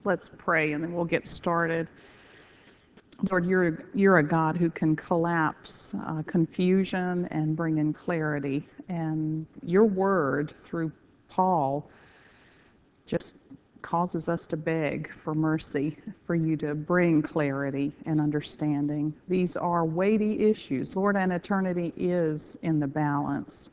Let's pray and then we'll get started. Lord, you're a God who can collapse confusion and bring in clarity. And your word through Paul just causes us to beg for mercy, for you to bring clarity and understanding. These are weighty issues, Lord, and eternity is in the balance.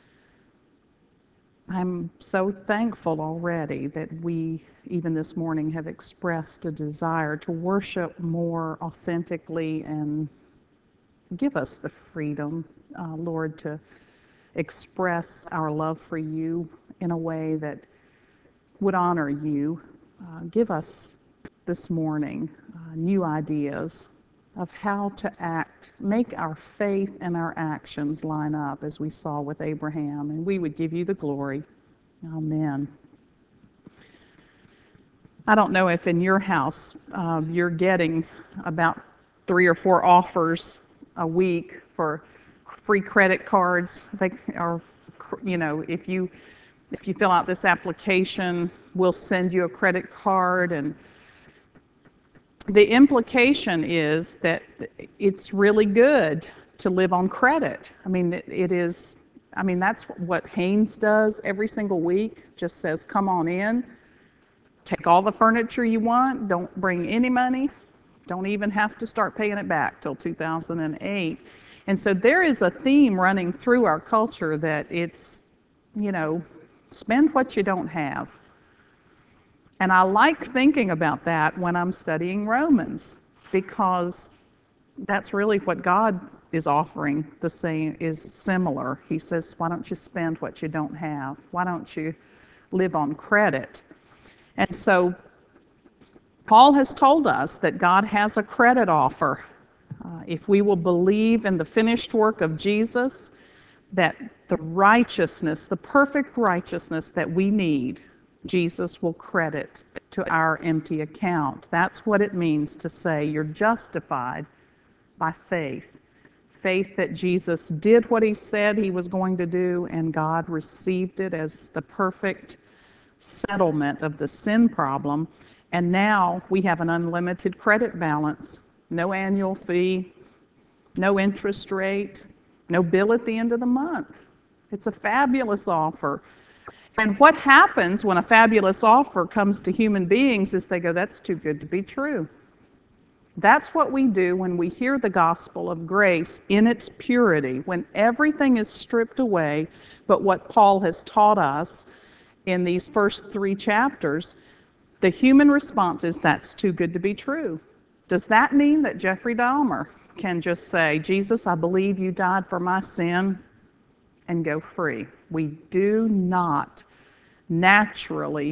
I'm so thankful already that we, even this morning, have expressed a desire to worship more authentically and give us the freedom, Lord, to express our love for you in a way that would honor you. Give us this morning new ideas of how to act, make our faith and our actions line up as we saw with Abraham, and we would give you the glory. Amen. I don't know if in your house you're getting about 3 or 4 offers a week for free credit cards. They are, if you fill out this application, we'll send you a credit card. And the implication is that it's really good to live on credit. I mean, it is, that's what Haynes does every single week, just says, come on in, take all the furniture you want, don't bring any money, don't even have to start paying it back till 2008. And so there is a theme running through our culture that it's, spend what you don't have. And I like thinking about that when I'm studying Romans, because that's really what God is offering. The same is similar. He says, why don't you spend what you don't have? Why don't you live on credit? And so Paul has told us that God has a credit offer. If we will believe in the finished work of Jesus, that the righteousness, the perfect righteousness that we need, Jesus will credit to our empty account. That's what it means to say you're justified by faith. Faith that Jesus did what he said he was going to do, and God received it as the perfect settlement of the sin problem. And now we have an unlimited credit balance, no annual fee, no interest rate, no bill at the end of the month. It's a fabulous offer. And what happens when a fabulous offer comes to human beings is they go, that's too good to be true. That's what we do when we hear the gospel of grace in its purity, when everything is stripped away, but what Paul has taught us in these first 3 chapters, the human response is, that's too good to be true. Does that mean that Jeffrey Dahmer can just say, Jesus, I believe you died for my sin, and go free? We do not naturally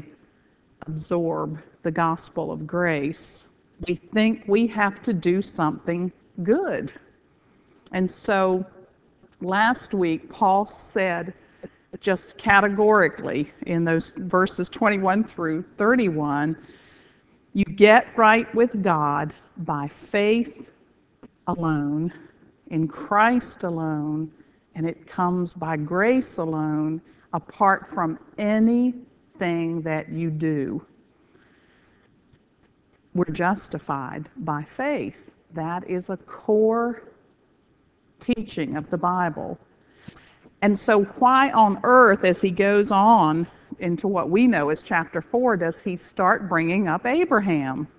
absorb the gospel of grace. We think we have to do something good. And so last week, Paul said just categorically in those verses 21 through 31, you get right with God by faith alone, in Christ alone, and it comes by grace alone, apart from anything that you do. We're justified by faith. That is a core teaching of the Bible. And so why on earth, as he goes on into what we know as chapter 4, does he start bringing up Abraham?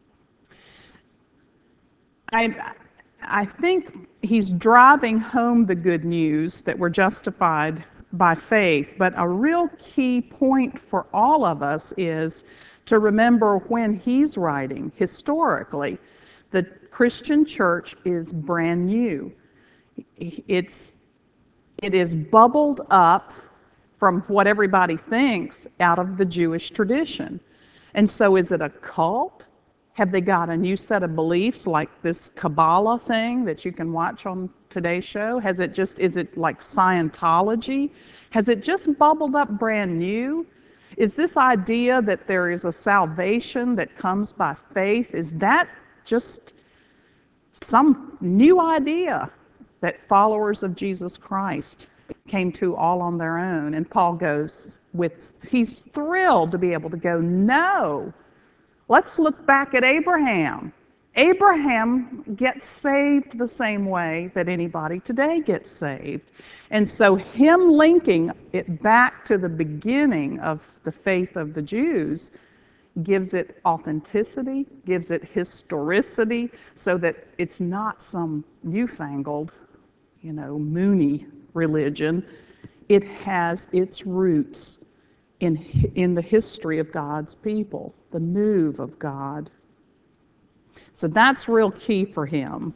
I think he's driving home the good news that we're justified by faith, but a real key point for all of us is to remember when he's writing, historically, the Christian church is brand new. It is bubbled up from what everybody thinks out of the Jewish tradition. And so is it a cult? Have they got a new set of beliefs like this Kabbalah thing that you can watch on today's show? Is it like Scientology? Has it just bubbled up brand new? Is this idea that there is a salvation that comes by faith, is that just some new idea that followers of Jesus Christ came to all on their own? And Paul he's thrilled to be able to go, no, Let's look back at Abraham. Abraham gets saved the same way that anybody today gets saved. And so, him linking it back to the beginning of the faith of the Jews gives it authenticity, gives it historicity, so that it's not some newfangled, Mooney religion. It has its roots in the history of God's people, the move of God. So that's real key for him.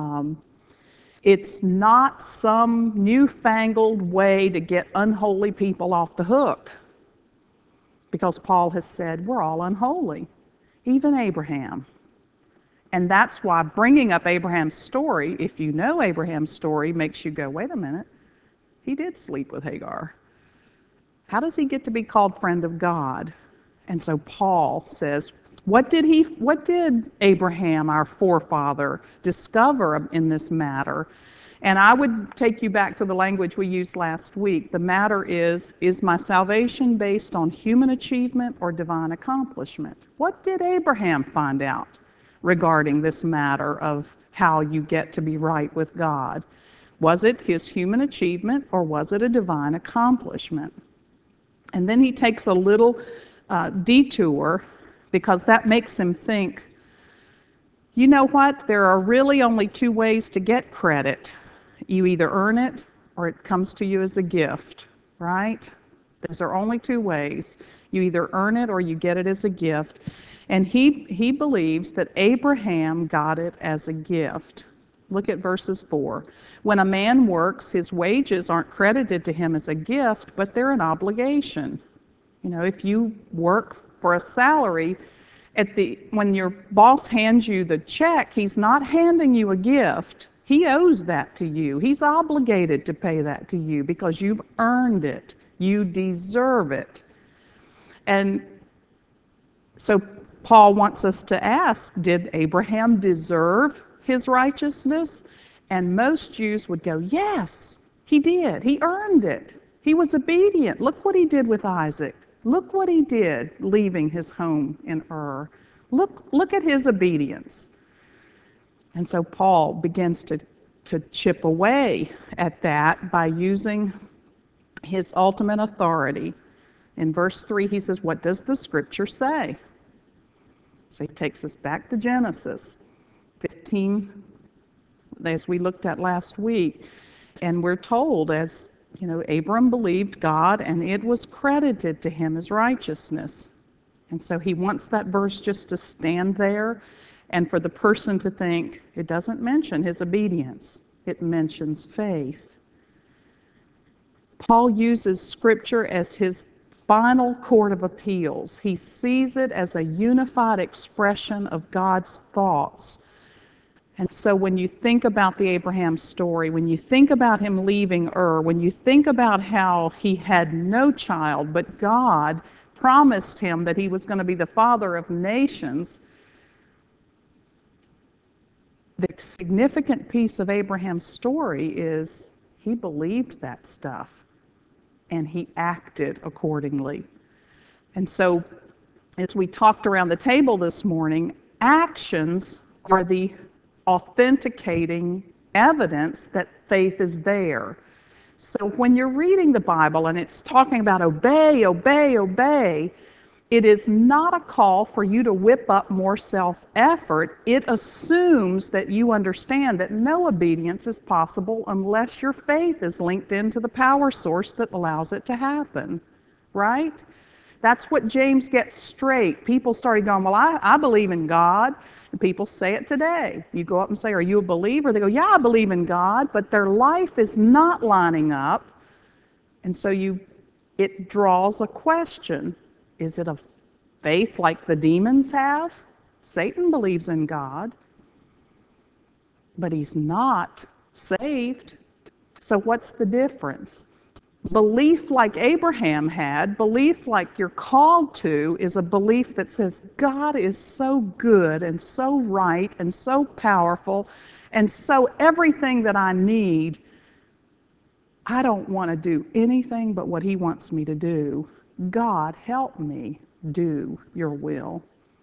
It's not some newfangled way to get unholy people off the hook, because Paul has said we're all unholy, even Abraham. And that's why bringing up Abraham's story, if you know Abraham's story, makes you go, wait a minute, he did sleep with Hagar. How does he get to be called friend of God? And so Paul says, what did Abraham, our forefather, discover in this matter? And I would take you back to the language we used last week. The matter is my salvation based on human achievement or divine accomplishment? What did Abraham find out regarding this matter of how you get to be right with God? Was it his human achievement, or was it a divine accomplishment? And then he takes a little detour, because that makes him think, you know what? There are really only two ways to get credit. You either earn it or it comes to you as a gift, right? Those are only two ways. You either earn it or you get it as a gift. And he believes that Abraham got it as a gift. Look at verses 4. When a man works, his wages aren't credited to him as a gift, but they're an obligation. If you work for a salary, when your boss hands you the check, he's not handing you a gift. He owes that to you. He's obligated to pay that to you because you've earned it. You deserve it. And so Paul wants us to ask, did Abraham deserve his righteousness? And most Jews would go, yes, he did. He earned it. He was obedient. Look what he did with Isaac. Look what he did leaving his home in Ur. Look at his obedience. And so Paul begins to chip away at that by using his ultimate authority. In verse 3, he says, what does the scripture say? So he takes us back to Genesis 15, as we looked at last week. And we're told, as Abram believed God, and it was credited to him as righteousness. And so he wants that verse just to stand there, and for the person to think, it doesn't mention his obedience, it mentions faith. Paul uses Scripture as his final court of appeals. He sees it as a unified expression of God's thoughts. And so when you think about the Abraham story, when you think about him leaving Ur, when you think about how he had no child, but God promised him that he was going to be the father of nations, the significant piece of Abraham's story is he believed that stuff and he acted accordingly. And so, as we talked around the table this morning, actions are the authenticating evidence that faith is there. So when you're reading the Bible and it's talking about obey, obey, obey, it is not a call for you to whip up more self-effort. It assumes that you understand that no obedience is possible unless your faith is linked into the power source that allows it to happen, right? That's what James gets straight. People started going, well, I believe in God. And people say it today. You go up and say, are you a believer? They go, yeah, I believe in God, but their life is not lining up. And so it draws a question. Is it a faith like the demons have? Satan believes in God, but he's not saved. So what's the difference? Belief like Abraham had, belief like you're called to, is a belief that says God is so good and so right and so powerful and so everything that I need. I don't want to do anything but what he wants me to do. God, help me do your will.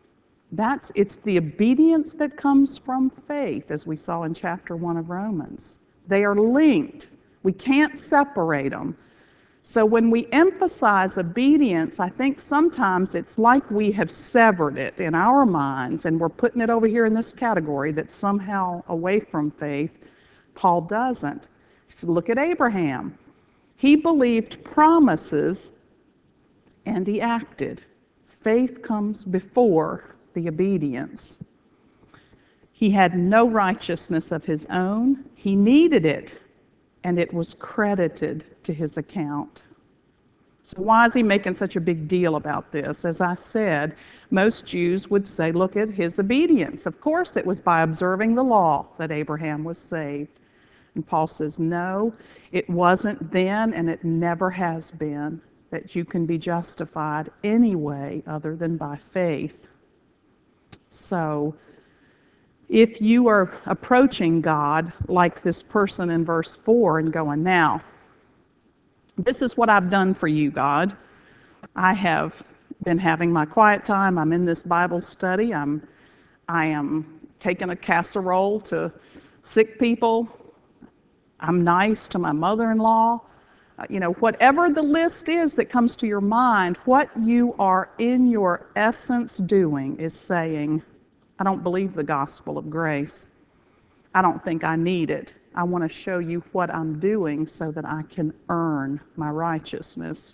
It's the obedience that comes from faith, as we saw in chapter 1 of Romans. They are linked. We can't separate them. So when we emphasize obedience, I think sometimes it's like we have severed it in our minds and we're putting it over here in this category that's somehow away from faith. Paul doesn't. He said, look at Abraham. He believed promises and he acted. Faith comes before the obedience. He had no righteousness of his own. He needed it, and it was credited to his account. So why is he making such a big deal about this? As I said, most Jews would say, look at his obedience. Of course, it was by observing the law that Abraham was saved. And Paul says, no, it wasn't then, and it never has been, that you can be justified any way other than by faith. So, if you are approaching God like this person in verse 4 and going, now, this is what I've done for you, God. I have been having my quiet time. I'm in this Bible study. I am taking a casserole to sick people. I'm nice to my mother-in-law. Whatever the list is that comes to your mind, what you are in your essence doing is saying, I don't believe the gospel of grace. I don't think I need it. I want to show you what I'm doing so that I can earn my righteousness.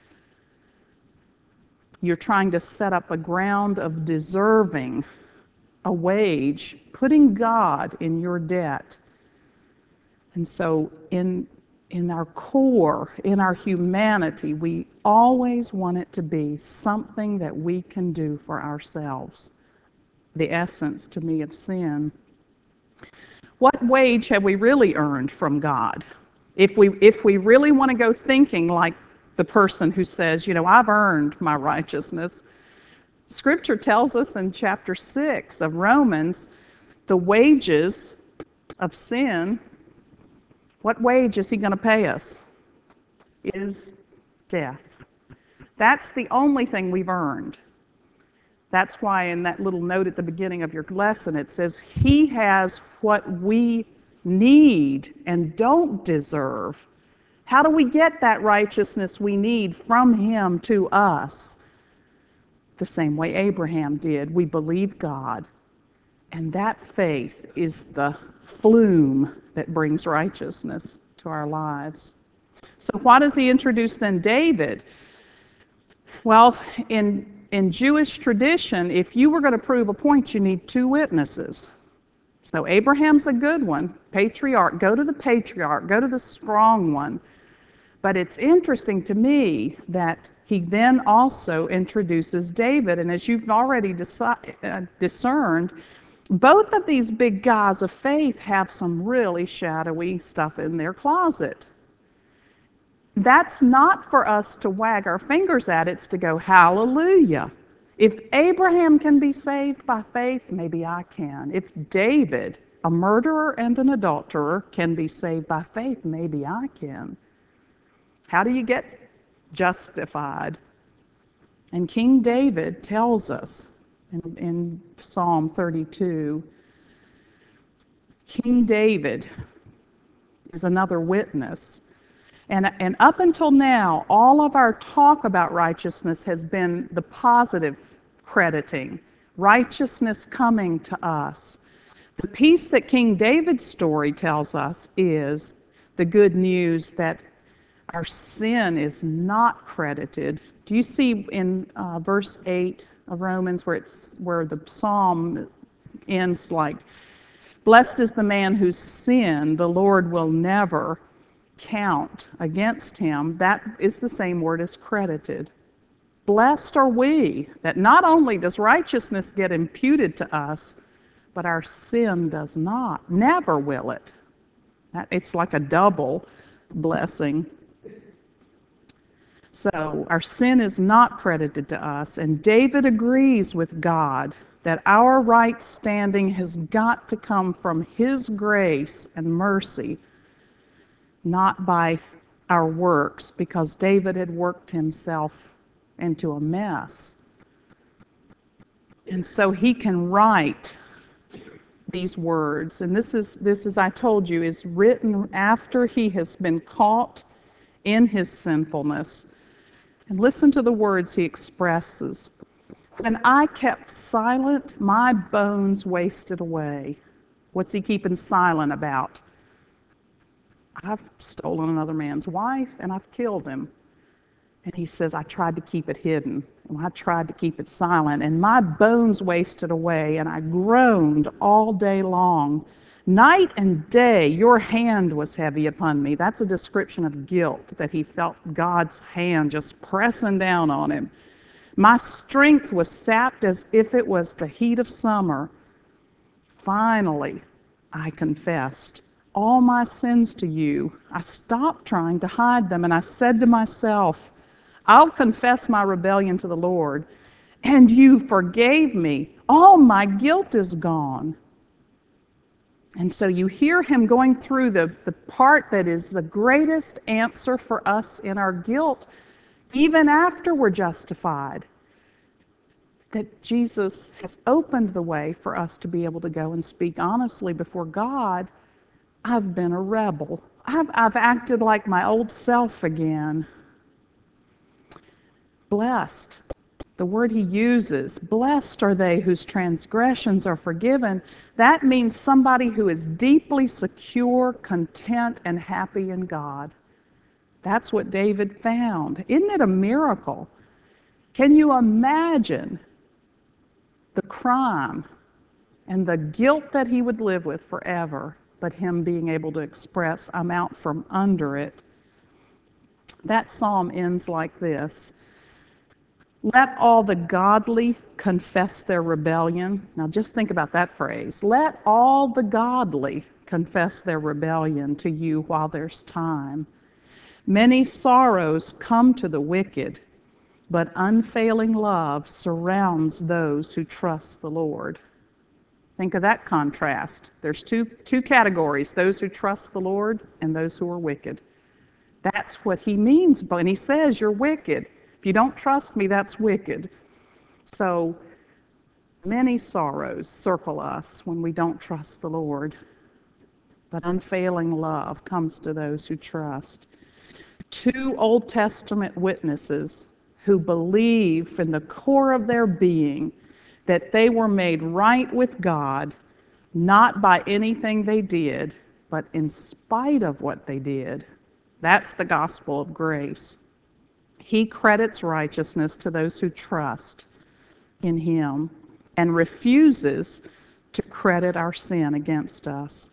You're trying to set up a ground of deserving a wage, putting God in your debt. And so in our core, in our humanity, we always want it to be something that we can do for ourselves. The essence, to me, of sin. What wage have we really earned from God? If we really want to go thinking like the person who says, I've earned my righteousness, Scripture tells us in chapter 6 of Romans, the wages of sin, what wage is he going to pay us? Is death. That's the only thing we've earned. That's why in that little note at the beginning of your lesson it says, he has what we need and don't deserve. How do we get that righteousness we need from him to us? The same way Abraham did. We believe God. And that faith is the flume that brings righteousness to our lives. So why does he introduce then David? Well, in Jewish tradition, if you were going to prove a point, you need two witnesses. So Abraham's a good one. Patriarch, go to the patriarch, go to the strong one. But it's interesting to me that he then also introduces David. And as you've already discerned, both of these big guys of faith have some really shadowy stuff in their closet. That's not for us to wag our fingers at, it's to go, hallelujah. If Abraham can be saved by faith, maybe I can. If David, a murderer and an adulterer, can be saved by faith, maybe I can. How do you get justified? And King David tells us in Psalm 32, King David is another witness. And up until now, all of our talk about righteousness has been the positive crediting, righteousness coming to us. The piece that King David's story tells us is the good news that our sin is not credited. Do you see in verse 8 of Romans where the psalm ends like, blessed is the man whose sin the Lord will never count against him? That is the same word as credited. Blessed are we that not only does righteousness get imputed to us, but our sin does not. Never will it. It's like a double blessing. So our sin is not credited to us, and David agrees with God that our right standing has got to come from his grace and mercy, not by our works, because David had worked himself into a mess. And so he can write these words. And this is, I told you, is written after he has been caught in his sinfulness. And listen to the words he expresses. When I kept silent, my bones wasted away. What's he keeping silent about? I've stolen another man's wife and I've killed him. And he says, I tried to keep it hidden. And I tried to keep it silent. And my bones wasted away, and I groaned all day long. Night and day, your hand was heavy upon me. That's a description of guilt, that he felt God's hand just pressing down on him. My strength was sapped as if it was the heat of summer. Finally, I confessed all my sins to you. I stopped trying to hide them, and I said to myself, I'll confess my rebellion to the Lord, and you forgave me. All my guilt is gone. And so you hear him going through the part that is the greatest answer for us in our guilt, even after we're justified. That Jesus has opened the way for us to be able to go and speak honestly before God. I've been a rebel. I've acted like my old self again. Blessed, the word he uses, blessed are they whose transgressions are forgiven. That means somebody who is deeply secure, content, and happy in God. That's what David found. Isn't it a miracle? Can you imagine the crime and the guilt that he would live with forever, but him being able to express, I'm out from under it? That psalm ends like this. Let all the godly confess their rebellion. Now just think about that phrase. Let all the godly confess their rebellion to you while there's time. Many sorrows come to the wicked, but unfailing love surrounds those who trust the Lord. Think of that contrast. There's two categories, those who trust the Lord and those who are wicked. That's what he means when he says you're wicked. If you don't trust me, that's wicked. So many sorrows circle us when we don't trust the Lord, but unfailing love comes to those who trust. Two Old Testament witnesses who believe from the core of their being that they were made right with God, not by anything they did, but in spite of what they did. That's the gospel of grace. He credits righteousness to those who trust in him and refuses to credit our sin against us.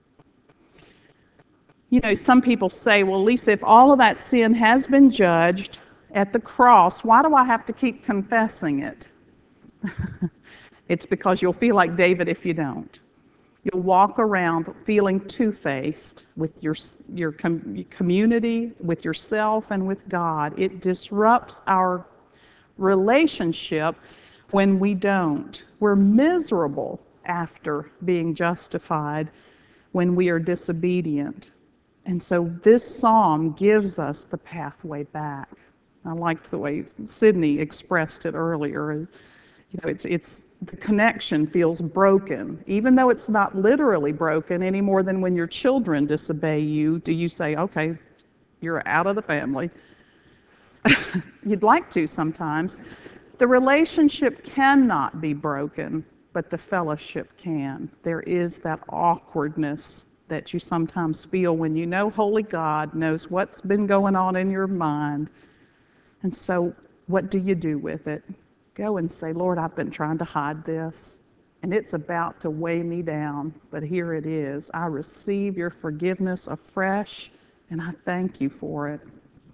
You know, some people say, well, Lisa, if all of that sin has been judged at the cross, why do I have to keep confessing it? It's because you'll feel like David if you don't. You'll walk around feeling two-faced with your community, with yourself, and with God. It disrupts our relationship when we don't. We're miserable after being justified when we are disobedient. And so this psalm gives us the pathway back. I liked the way Sydney expressed it earlier. You know, it's the connection feels broken, even though it's not literally broken any more than when your children disobey you. Do you say, okay, you're out of the family? You'd like to sometimes. The relationship cannot be broken, but the fellowship can. There is that awkwardness that you sometimes feel when you know Holy God knows what's been going on in your mind. And so what do you do with it? Go and say, Lord, I've been trying to hide this, and it's about to weigh me down, but here it is. I receive your forgiveness afresh, and I thank you for it.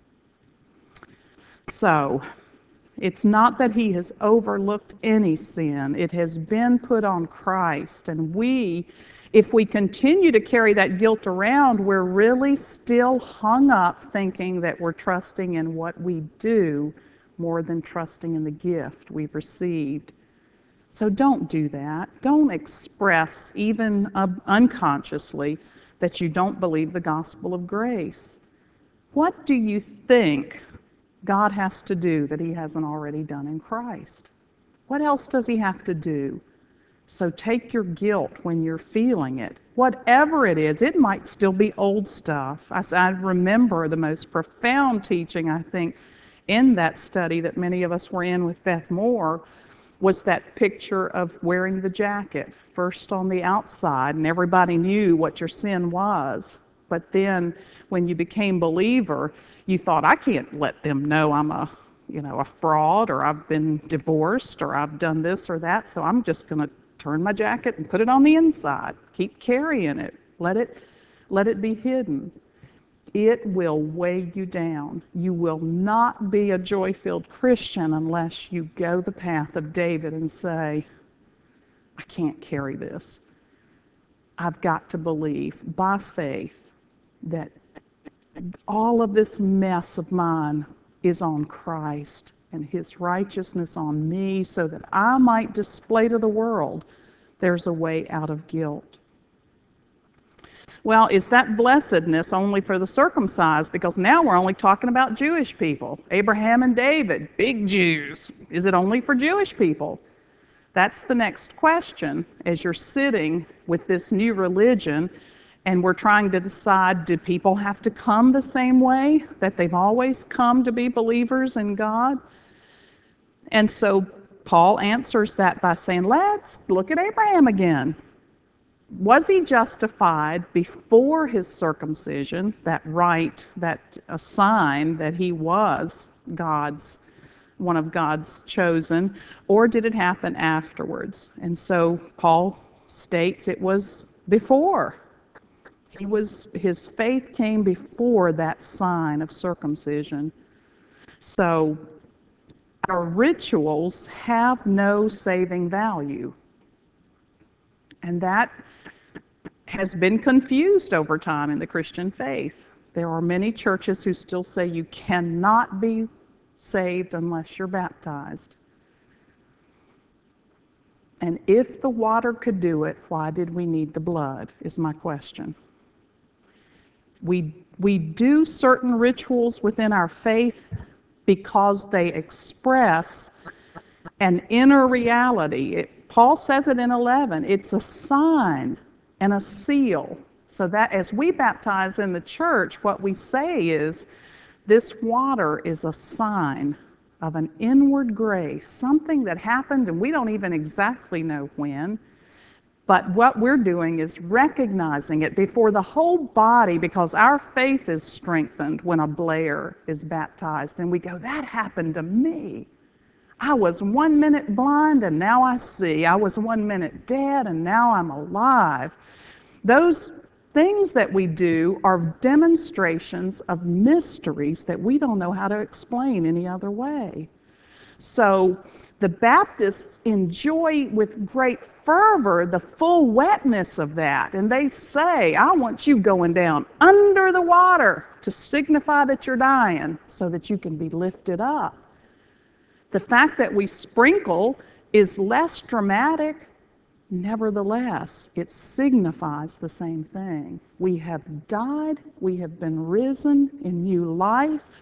So, it's not that he has overlooked any sin. It has been put on Christ, and if we continue to carry that guilt around, we're really still hung up thinking that we're trusting in what we do more than trusting in the gift we've received. So don't do that. Don't express, even unconsciously, that you don't believe the gospel of grace. What do you think God has to do that he hasn't already done in Christ? What else does he have to do? So take your guilt when you're feeling it. Whatever it is, it might still be old stuff. I remember the most profound teaching, I think, in that study that many of us were in with Beth Moore was that picture of wearing the jacket, first on the outside, and everybody knew what your sin was. But then when you became believer, you thought, I can't let them know I'm a fraud, or I've been divorced, or I've done this or that, so I'm just going to turn my jacket and put it on the inside. Keep carrying it. Let it be hidden. It will weigh you down. You will not be a joy-filled Christian unless you go the path of David and say, I can't carry this. I've got to believe by faith that all of this mess of mine is on Christ and his righteousness on me, so that I might display to the world there's a way out of guilt. Well, is that blessedness only for the circumcised? Because now we're only talking about Jewish people. Abraham and David, big Jews. Is it only for Jewish people? That's the next question as you're sitting with this new religion and we're trying to decide, do people have to come the same way that they've always come to be believers in God? And so Paul answers that by saying, let's look at Abraham again. Was he justified before his circumcision, that right, that a sign that he was one of God's chosen, or did it happen afterwards? And so Paul states it was before. His faith came before that sign of circumcision. So our rituals have no saving value. And that has been confused over time in the Christian faith. There are many churches who still say you cannot be saved unless you're baptized. And if the water could do it, why did we need the blood, is my question. We do certain rituals within our faith because they express an inner reality. Paul says it in 11. It's a sign and a seal. So that as we baptize in the church, what we say is, this water is a sign of an inward grace, something that happened and we don't even exactly know when. But what we're doing is recognizing it before the whole body, because our faith is strengthened when a Blair is baptized and we go, that happened to me. I was 1 minute blind and now I see. I was 1 minute dead and now I'm alive. Those things that we do are demonstrations of mysteries that we don't know how to explain any other way. So the Baptists enjoy with great fervor the full wetness of that. And they say, I want you going down under the water to signify that you're dying so that you can be lifted up. The fact that we sprinkle is less dramatic. Nevertheless, it signifies the same thing. We have died, we have been risen in new life.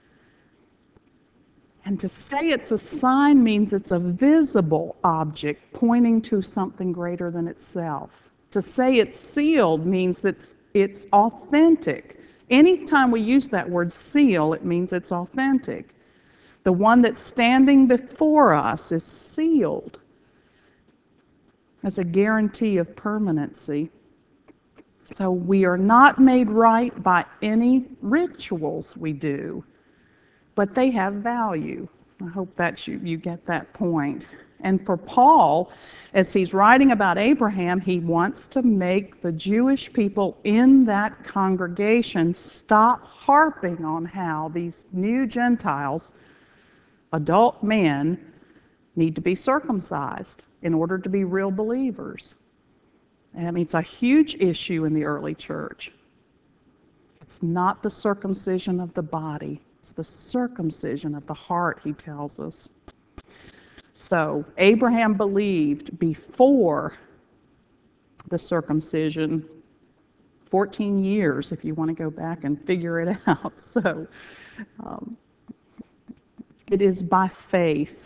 And to say it's a sign means it's a visible object pointing to something greater than itself. To say it's sealed means that it's authentic. Anytime we use that word seal, it means it's authentic. The one that's standing before us is sealed as a guarantee of permanency. So we are not made right by any rituals we do, but they have value. I hope that you get that point. And for Paul, as he's writing about Abraham, he wants to make the Jewish people in that congregation stop harping on how these new Gentiles, adult men, need to be circumcised in order to be real believers. And I mean, it's a huge issue in the early church. It's not the circumcision of the body, it's the circumcision of the heart, he tells us. So Abraham believed before the circumcision, 14 years if you want to go back and figure it out. So it is by faith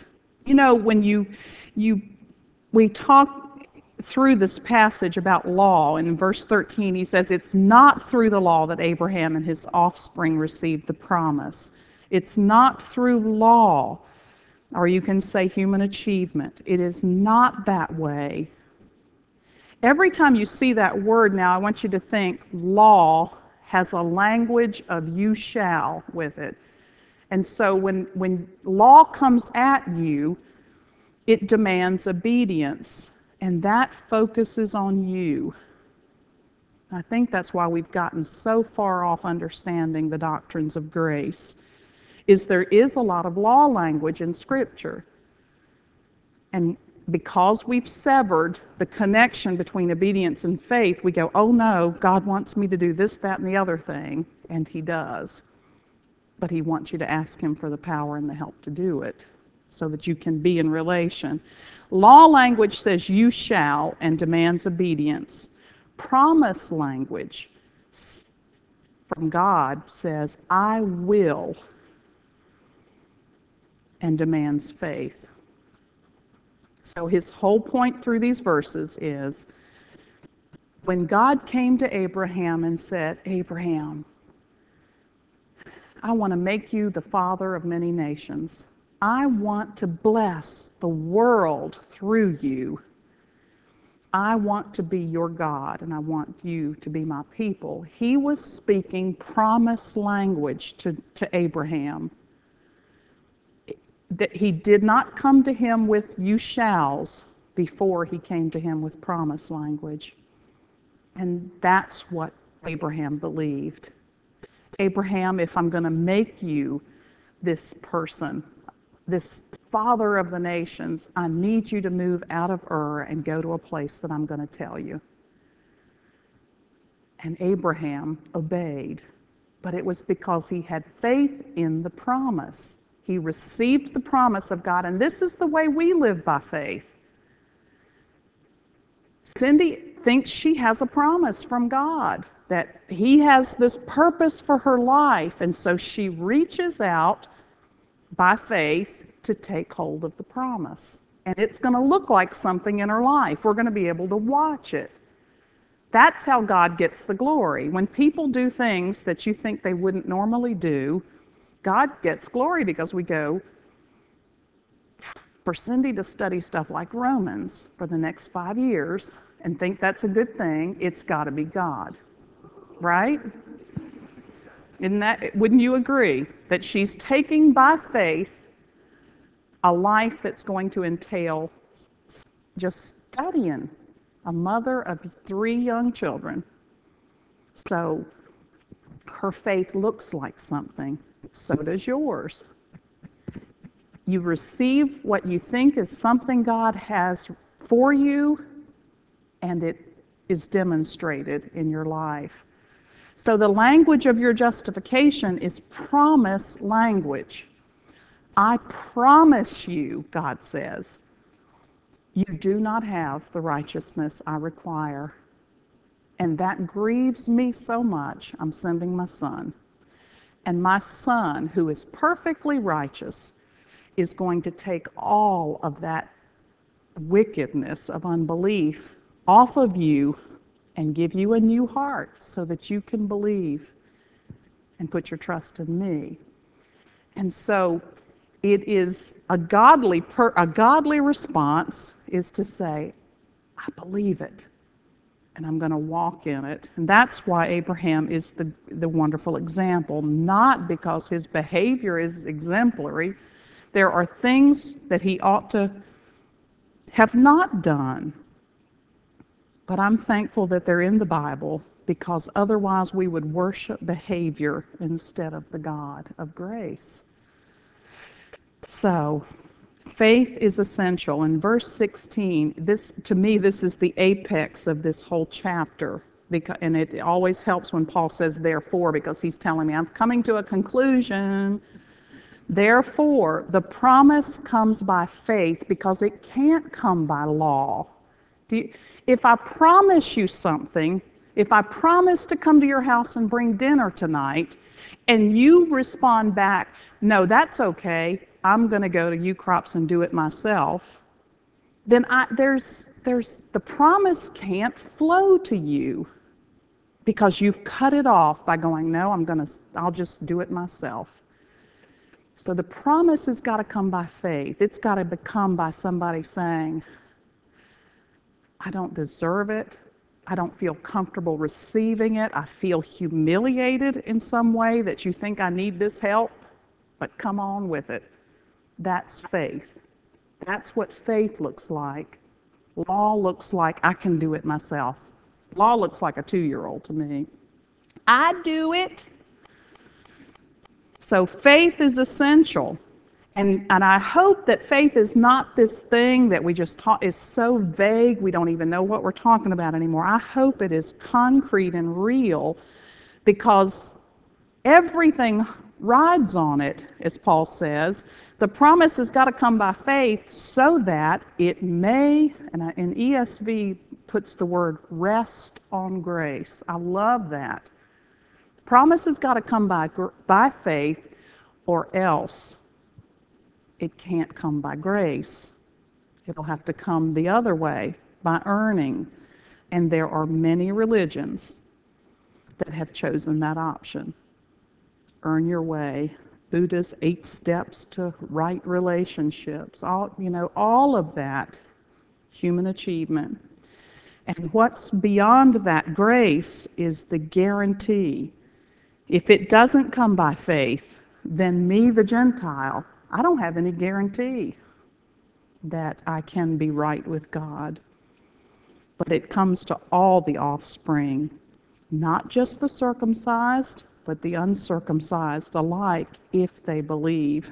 You know, when you we talk through this passage about law, and in verse 13 he says, it's not through the law that Abraham and his offspring received the promise. It's not through law, or you can say human achievement. It is not that way. Every time you see that word now, I want you to think law has a language of you shall with it. And so when law comes at you, it demands obedience. And that focuses on you. I think that's why we've gotten so far off understanding the doctrines of grace, is there is a lot of law language in Scripture. And because we've severed the connection between obedience and faith, we go, oh no, God wants me to do this, that, and the other thing, and He does. But He wants you to ask Him for the power and the help to do it, so that you can be in relation. Law language says you shall and demands obedience. Promise language from God says I will and demands faith. So his whole point through these verses is when God came to Abraham and said, Abraham, I want to make you the father of many nations. I want to bless the world through you. I want to be your God, and I want you to be my people. He was speaking promise language to Abraham. That he did not come to him with you shalls before he came to him with promise language. And that's what Abraham believed. Abraham, if I'm going to make you this person, this father of the nations, I need you to move out of Ur and go to a place that I'm going to tell you. And Abraham obeyed, but it was because he had faith in the promise. He received the promise of God, and this is the way we live by faith. Cindy thinks she has a promise from God, that He has this purpose for her life, and so she reaches out by faith to take hold of the promise. And it's going to look like something in her life. We're going to be able to watch it. That's how God gets the glory. When people do things that you think they wouldn't normally do, God gets glory because we go, for Cindy to study stuff like Romans for the next 5 years and think that's a good thing, it's got to be God. Right? Wouldn't you agree that she's taking by faith a life that's going to entail just studying, a mother of 3 young children? So her faith looks like something. So does yours. You receive what you think is something God has for you, and it is demonstrated in your life. So the language of your justification is promise language. I promise you, God says, you do not have the righteousness I require. And that grieves me so much, I'm sending my son. And my son, who is perfectly righteous, is going to take all of that wickedness of unbelief off of you and give you a new heart so that you can believe and put your trust in me. And so it is a godly response is to say, I believe it, and I'm going to walk in it. And that's why Abraham is the wonderful example, not because his behavior is exemplary. There are things that he ought to have not done. But I'm thankful that they're in the Bible, because otherwise we would worship behavior instead of the God of grace. So, faith is essential. In verse 16, to me, this is the apex of this whole chapter. And it always helps when Paul says therefore, because he's telling me I'm coming to a conclusion. Therefore, the promise comes by faith because it can't come by law. If I promise you something, if I promise to come to your house and bring dinner tonight, and you respond back, no, that's okay, I'm going to go to UCrops and do it myself, then the promise can't flow to you because you've cut it off by going, no, I'll just do it myself. So the promise has got to come by faith. It's got to come by somebody saying, I don't deserve it. I don't feel comfortable receiving it. I feel humiliated in some way that you think I need this help, but come on with it. That's faith. That's what faith looks like. Law looks like I can do it myself. Law looks like a 2-year-old to me. I do it. So faith is essential. And I hope that faith is not this thing that we just talk, is so vague we don't even know what we're talking about anymore. I hope it is concrete and real, because everything rides on it, as Paul says. The promise has got to come by faith so that it may, and ESV puts the word rest on grace. I love that. The promise has got to come by faith, or else it can't come by grace. It'll have to come the other way, by earning. And there are many religions that have chosen that option. Earn your way. Buddha's 8 steps to right relationships. All of that, human achievement. And what's beyond that grace is the guarantee. If it doesn't come by faith, then me, the Gentile, I don't have any guarantee that I can be right with God. But it comes to all the offspring, not just the circumcised, but the uncircumcised alike, if they believe.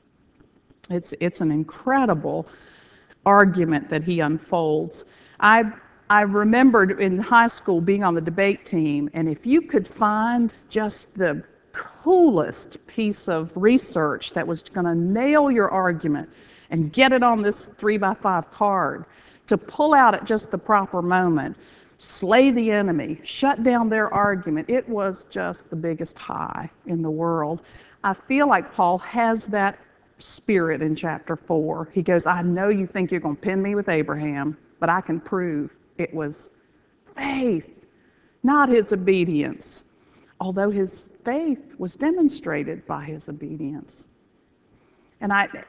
It's an incredible argument that he unfolds. I remembered in high school being on the debate team, and if you could find just the coolest piece of research that was going to nail your argument and get it on this 3x5 card, to pull out at just the proper moment, slay the enemy, shut down their argument, it was just the biggest high in the world. I feel like Paul has that spirit in chapter 4. He goes, I know you think you're going to pin me with Abraham, but I can prove it was faith, not his obedience, although his faith was demonstrated by his obedience. And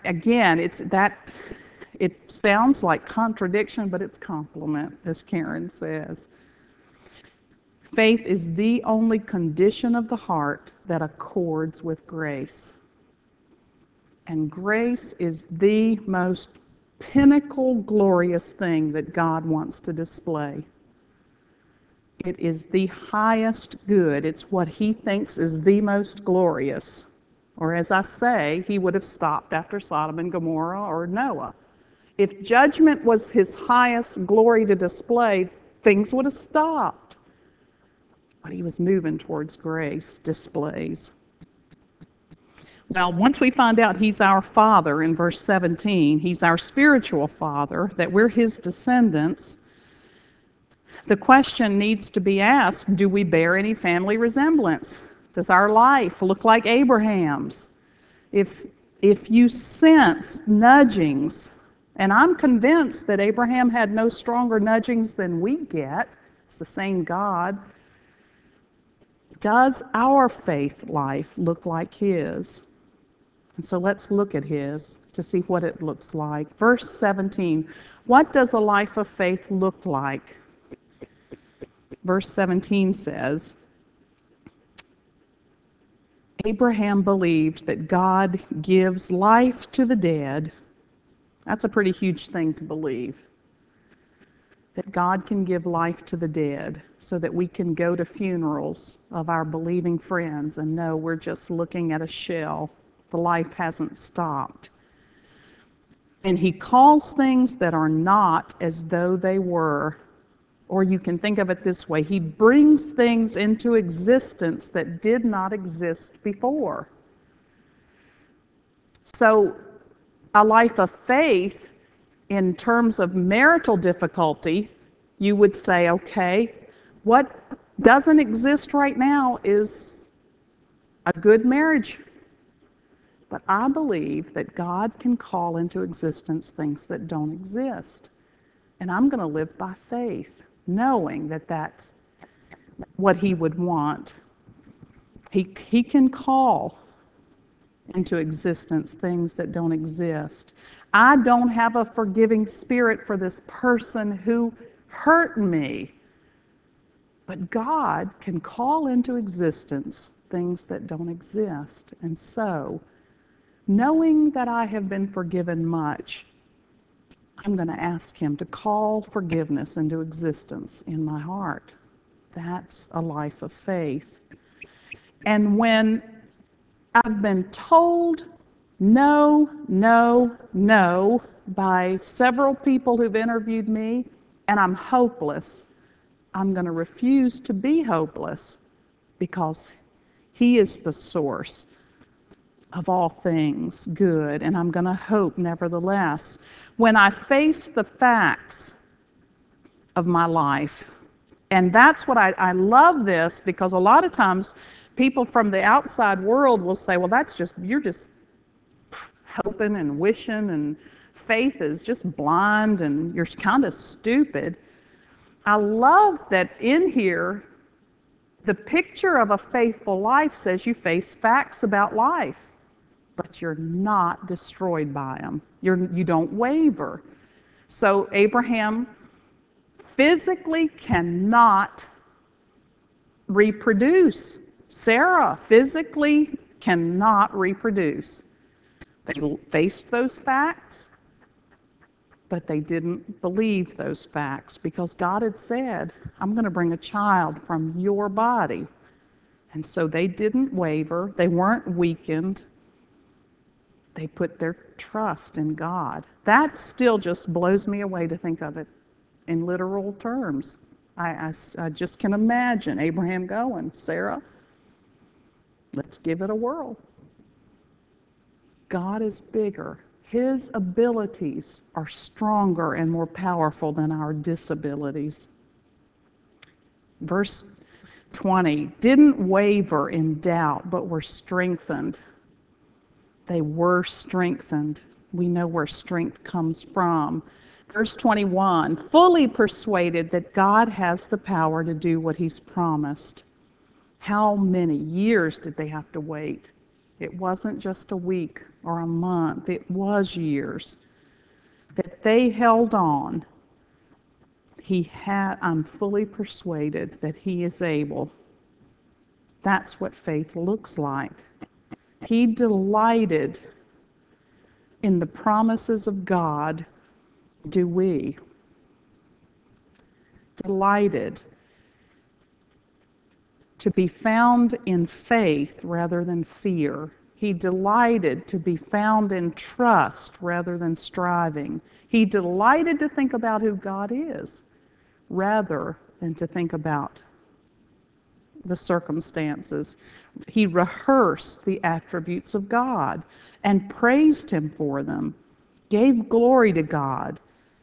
it sounds like contradiction, but it's complement, as Karen says. Faith is the only condition of the heart that accords with grace. And grace is the most pinnacle, glorious thing that God wants to display. It is the highest good. It's what he thinks is the most glorious. Or as I say, he would have stopped after Sodom and Gomorrah or Noah. If judgment was his highest glory to display, things would have stopped. But he was moving towards grace displays. Now, once we find out he's our Father in verse 17, he's our spiritual Father, that we're his descendants, the question needs to be asked, do we bear any family resemblance? Does our life look like Abraham's? If you sense nudgings, and I'm convinced that Abraham had no stronger nudgings than we get, it's the same God, does our faith life look like his? And so let's look at his to see what it looks like. Verse 17, what does a life of faith look like? Verse 17 says, Abraham believed that God gives life to the dead. That's a pretty huge thing to believe, that God can give life to the dead so that we can go to funerals of our believing friends and know we're just looking at a shell. The life hasn't stopped. And he calls things that are not as though they were. Or you can think of it this way, he brings things into existence that did not exist before. So a life of faith, in terms of marital difficulty, you would say, okay, what doesn't exist right now is a good marriage. But I believe that God can call into existence things that don't exist. And I'm going to live by faith, knowing that that's what He would want. He can call into existence things that don't exist. I don't have a forgiving spirit for this person who hurt me. But God can call into existence things that don't exist. And so, knowing that I have been forgiven much, I'm going to ask Him to call forgiveness into existence in my heart. That's a life of faith. And when I've been told no, no, no by several people who've interviewed me, and I'm hopeless, I'm going to refuse to be hopeless because He is the source of all things good, and I'm going to hope nevertheless. When I face the facts of my life, and that's what I love this, because a lot of times people from the outside world will say, well, you're just hoping and wishing, and faith is just blind, and you're kind of stupid. I love that in here, the picture of a faithful life says you face facts about life, but you're not destroyed by them. You don't waver. So Abraham physically cannot reproduce. Sarah physically cannot reproduce. They faced those facts, but they didn't believe those facts because God had said, I'm going to bring a child from your body. And so they didn't waver. They weren't weakened. They put their trust in God. That still just blows me away to think of it in literal terms. I just can imagine Abraham going, Sarah, let's give it a whirl. God is bigger. His abilities are stronger and more powerful than our disabilities. Verse 20, didn't waver in doubt, but were strengthened. They were strengthened. We know where strength comes from. Verse 21, fully persuaded that God has the power to do what He's promised. How many years did they have to wait? It wasn't just a week or a month. It was years that they held on. I'm fully persuaded that He is able. That's what faith looks like. He delighted in the promises of God. Do we? Delighted to be found in faith rather than fear. He delighted to be found in trust rather than striving. He delighted to think about who God is rather than to think about the circumstances. He rehearsed the attributes of God and praised Him for them, gave glory to God.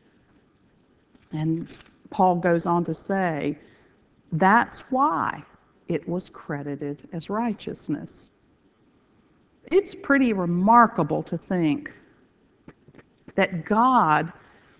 And Paul goes on to say, that's why it was credited as righteousness. It's pretty remarkable to think that God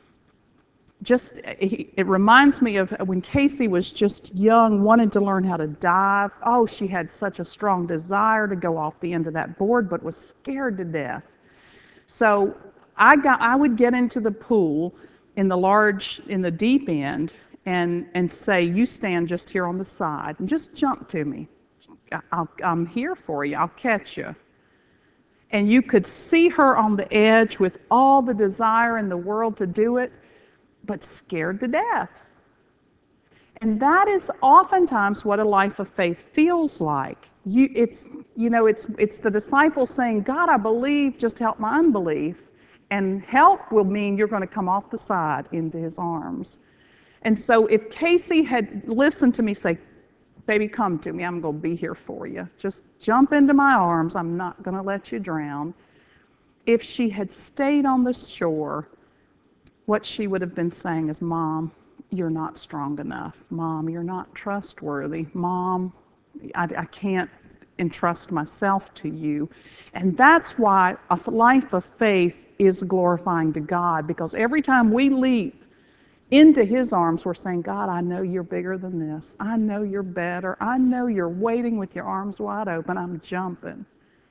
it reminds me of when Casey was just young, wanted to learn how to dive. Oh, she had such a strong desire to go off the end of that board, but was scared to death. So I would get into the pool in the deep end and say, you stand just here on the side and just jump to me. I'm here for you. I'll catch you. And you could see her on the edge with all the desire in the world to do it, but scared to death. And that is oftentimes what a life of faith feels like. It's the disciples saying, God, I believe, just help my unbelief. And help will mean you're going to come off the side into His arms. And so if Casey had listened to me say, baby, come to me, I'm going to be here for you. Just jump into my arms. I'm not going to let you drown. If she had stayed on the shore, what she would have been saying is, Mom, you're not strong enough. Mom, you're not trustworthy. Mom, I can't entrust myself to you. And that's why a life of faith is glorifying to God, because every time we leap into his arms, we're saying, God, I know you're bigger than this. I know you're better. I know you're waiting with your arms wide open. I'm jumping.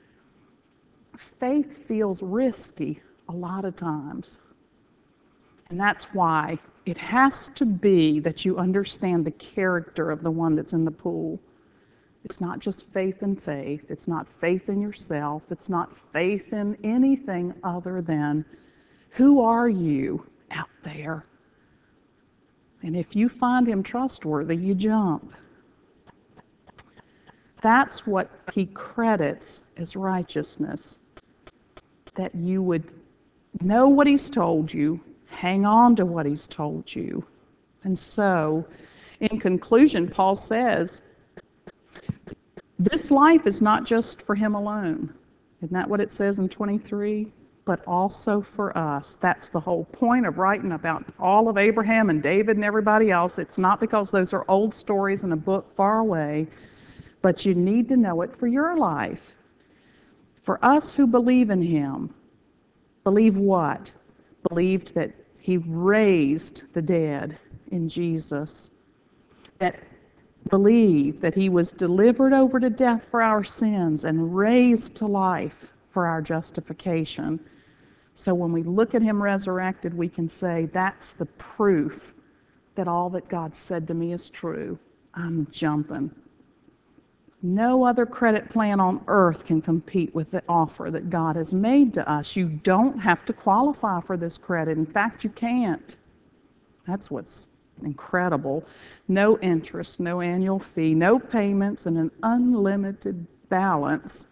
Faith feels risky a lot of times. And that's why it has to be that you understand the character of the one that's in the pool. It's not just faith in faith. It's not faith in yourself. It's not faith in anything other than, who are you out there? And if you find him trustworthy, you jump. That's what he credits as righteousness. That you would know what he's told you, hang on to what he's told you. And so, in conclusion, Paul says, this life is not just for him alone. Isn't that what it says in 23? But also for us. That's the whole point of writing about all of Abraham and David and everybody else. It's not because those are old stories in a book far away, but you need to know it for your life. For us who believe in him, believe what? Believed that he raised the dead in Jesus. That believe that he was delivered over to death for our sins and raised to life for our justification. So when we look at him resurrected, we can say, that's the proof that all that God said to me is true. I'm jumping. No other credit plan on earth can compete with the offer that God has made to us. You don't have to qualify for this credit. In fact, you can't. That's what's incredible. No interest, no annual fee, no payments, and an unlimited balance.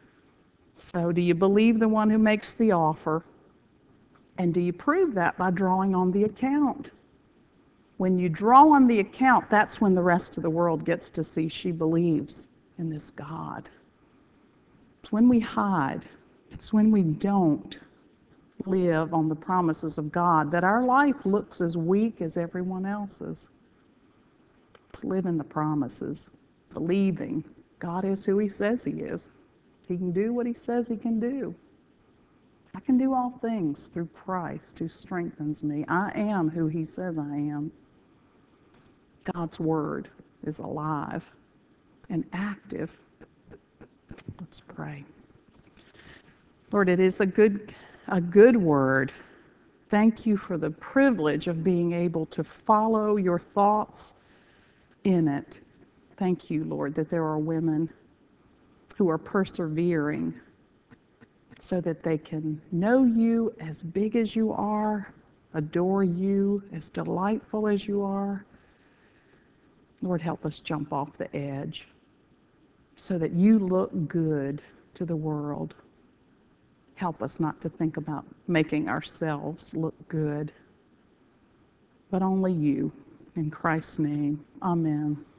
So do you believe the one who makes the offer? And do you prove that by drawing on the account? When you draw on the account, that's when the rest of the world gets to see she believes in this God. It's when we hide. It's when we don't live on the promises of God that our life looks as weak as everyone else's. Let's live in the promises, believing God is who he says he is. He can do what he says he can do. I can do all things through Christ who strengthens me. I am who he says I am. God's word is alive and active. Let's pray. Lord, it is a good word. Thank you for the privilege of being able to follow your thoughts in it. Thank you, Lord, that there are women who are persevering so that they can know you as big as you are, adore you as delightful as you are. Lord, help us jump off the edge so that you look good to the world. Help us not to think about making ourselves look good, but only you. In Christ's name, amen.